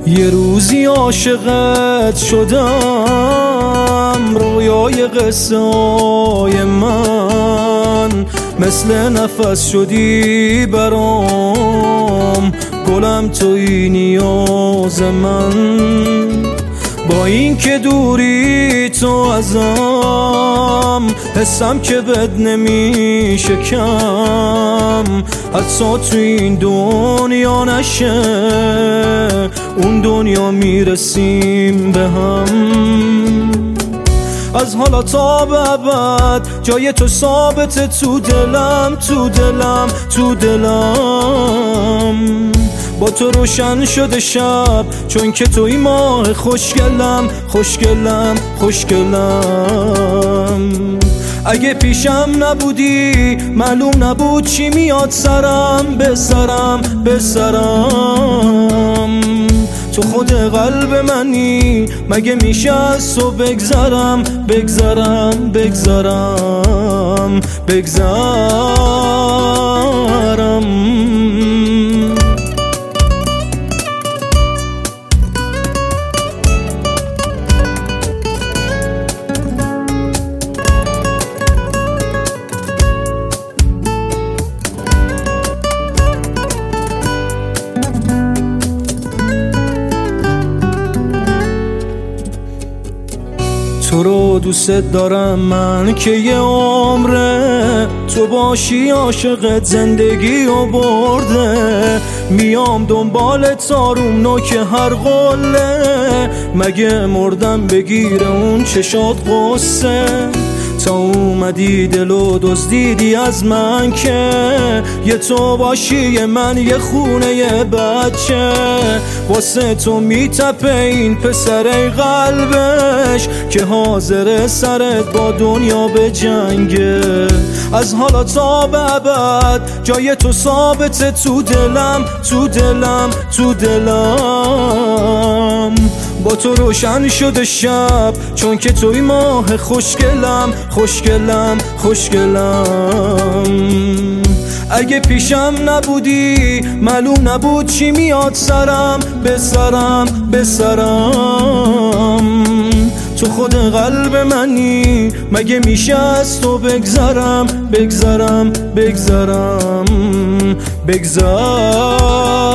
یه روزی عاشقت شدم، رویای قصه های من مثل نفس شدی برام، گلم توی نیاز من. با این که دوری تو ازم، حسم که بد نمیشه کم، حتی تو این دنیا نشه اون دنیا میرسیم به هم. از حالا تا به ابد جای تو ثابته تو دلم، تو دلم، تو دلم. با تو روشن شده شب، چون که توی ماه خوشگلم، خوشگلم، خوشگلم. اگه پیشم نبودی معلوم نبود چی میاد سرم، به سرم، به سرم. تو خود قلب منی، مگه میشه از تو بگذرم، بگذرم، بگذرم، بگذرم. تو رو دوست دارم من که یه عمره، تو باشی عاشقت زندگی و برده. میام دنبال تاروم نوک هر قله، مگه مردم بگیره اون چشات غصه. تا اومدی دلو دزدیدی از من که یه تو باشی یه من یه خونه یه بچه. واسه تو میتپه این پسر قلبش که حاضر سرت با دنیا به جنگه. از حالا تا به ابد جای تو ثابته تو دلم، تو دلم، تو دلم. با تو روشن شده شب، چون که توی ماه خوشگلم، خوشگلم، خوشگلم. اگه پیشم نبودی معلوم نبود چی میاد سرم، به سرم، به سرم. تو خود قلب منی، مگه میشه از تو بگذرم، بگذرم، بگذرم، بگذرم.